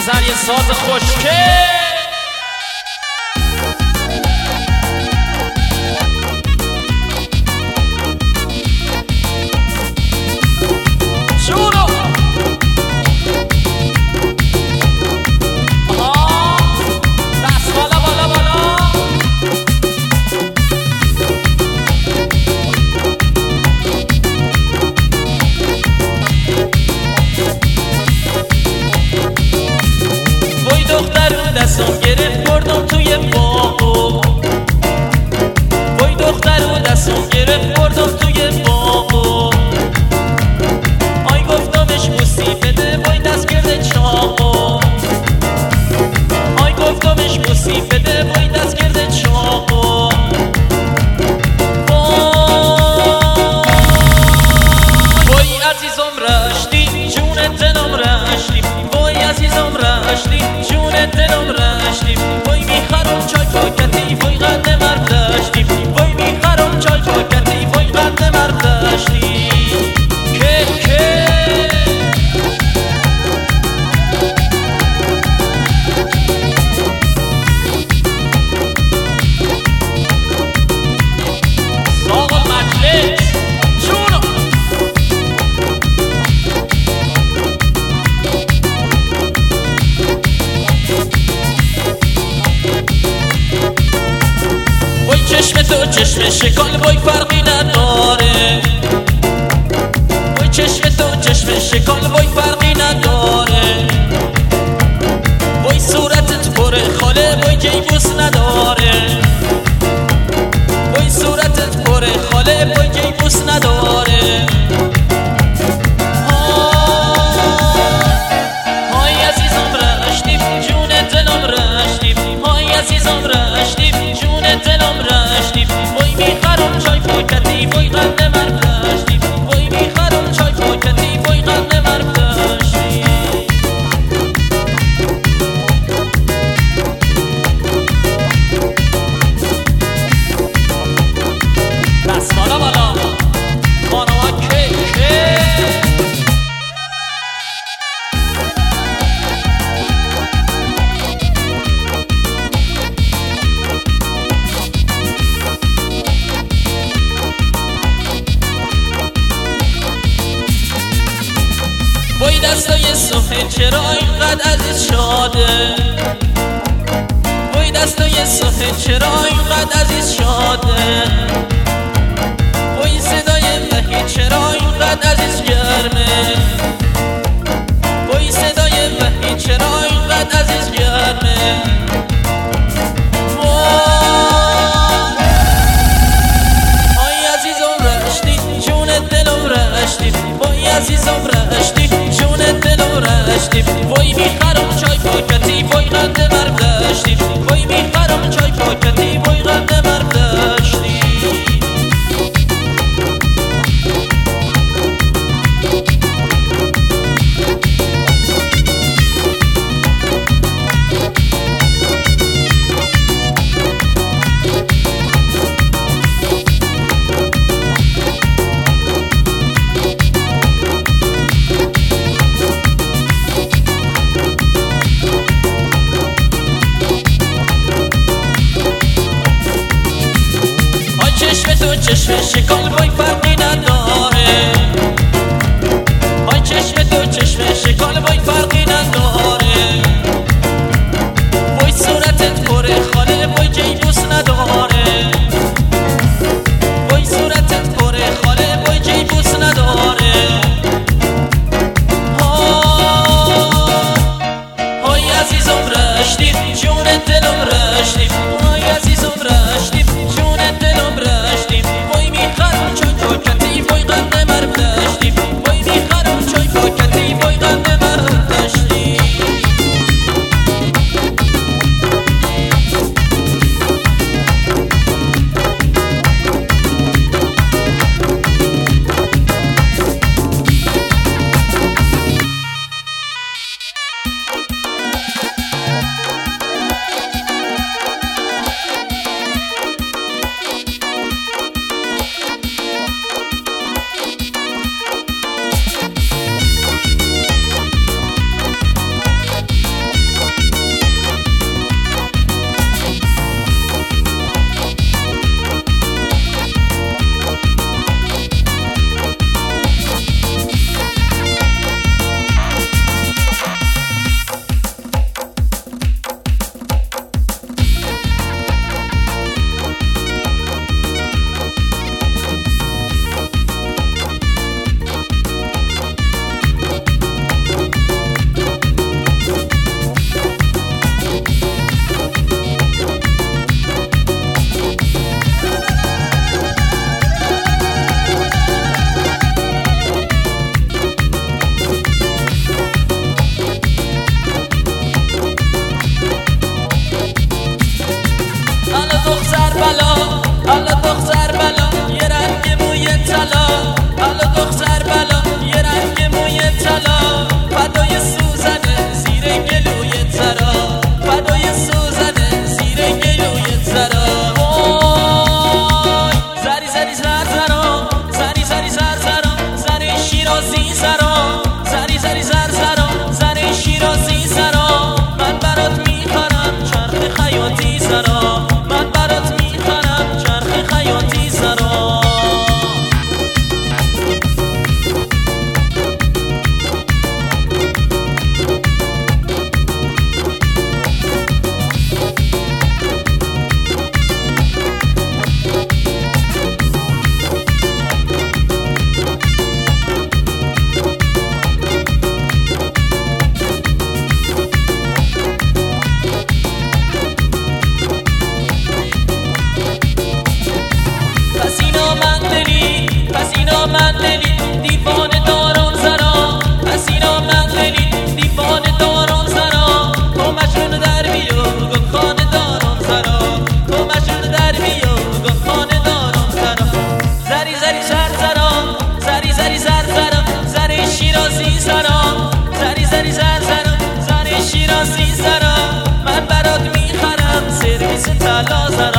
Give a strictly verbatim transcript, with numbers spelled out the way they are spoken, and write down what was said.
بزن یه ساز خوشگل. دستم گرفت بردم توی باغو، وای دخترو دستم گرفت بردم توی باغو، آی گفتمش بوسی بده وای دست گرده چاقو، آی گفتمش بوسی بده وای دست گرده چاقو. وای عزیزم رشتی جون دلم رشتی، وای عزیزم رشتی جون دلم رشتی، وای میخرم چای پاکتی وای قد مرد داشتی، وای میخرم چای پاکتی وای قد مرد داشتی. که که ساق المجلس جونو چشم تو چشم شکال وای فرقی نداره، وای چشم تو چشم شکال وای فرقی نداره، وای صورتت پر خاله وای جیبوس نداره، وای صورتت پر خاله وای جیبوس نداره. های عزیزم رشتیم جون دلم رشتیم، های عزیزم رشتیم جون دلم رشتیم، وای میخرم چای پاکتی وای قد مرد داشتیم، وای میخرم چای پاکتی وای قد مرد داشتیم. دست بالا بالا خانوها که که وای دستای سفید چرا اینقدر عزیز شده، وای دستای سفید چرا اینقدر عزیز شده، وای صدای وحید چرا اینقدر عزیز گرمه، وای صدای وحید چرا اینقدر عزیز گرمه. وای عزیزم رشتی جون دلم رشتی، وای عزیزم رشتی جون دلم رشتی، وای میخرم چای پاکتی وای قد مرد داشتی، وای میخرم چای پاکتی وای قد مرد داشتی. چشم تو چشم شکال وای فرقی نداره، وای چشم تو چشم شکال وای فرقی نداره، وای صورتت پر خاله وای جیبوس نداره، وای صورتت پر خاله وای جیبوس نداره. های عزیزم رشتی جون دلم رشتی، های عزیزم رشتی جون دلم رشتی، وای حالا دختر بلا یه رنگ موی طلا، حالا دختر بلا یه رنگ موی طلا، فدای سوزنه زیر گلوی ترا، فدای سوزنه زیر گلوی ترا. وای زری زری زر زرا، زری زری زر زرا، زر شیرازی زرا، زری زری زر زرا، زر شیرازی زرا. من برات میخرم چرخ خیاطی زرا، من برات میخرم چرخ خیاطی زرا. من دلی دیوانه دارم زرا، پس اینا من دلی دیوانه دارم زرا. تو مجنون در بیو گم خانه دارم زرا، تو مجنون در بیو گم خانه دارم زرا. زری زری زر زرا، زری زری زر زرا، زر شیرازی زرا، زری زری زر زرا، زر شیرازی زرا. من برات میخرم سرویس طلا زرا.